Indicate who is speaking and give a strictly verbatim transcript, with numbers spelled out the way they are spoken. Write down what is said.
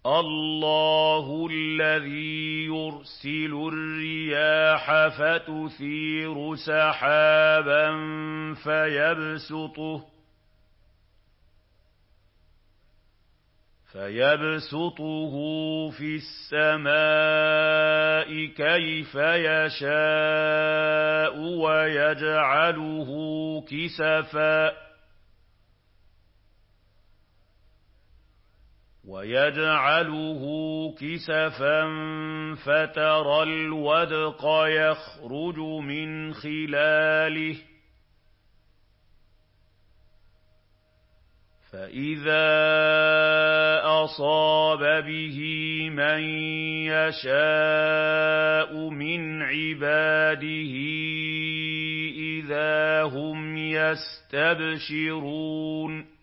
Speaker 1: اللَّهُ الَّذِي يُرْسِلُ الرِّيَاحَ فَتُثِيرُ سَحَابًا فَيَبْسُطُهُ فَيَبْسُطُهُ فِي السَّمَاءِ كَيْفَ يَشَاءُ وَيَجْعَلُهُ كِسَفًا وَيَجْعَلُهُ كِسَفًا فَتَرَى الْوَدْقَ يَخْرُجُ مِنْ خِلَالِهِ فَإِذَا أَصَابَ بِهِ مَن يَشَاءُ مِنْ عِبَادِهِ إِذَا هُمْ يَسْتَبْشِرُونَ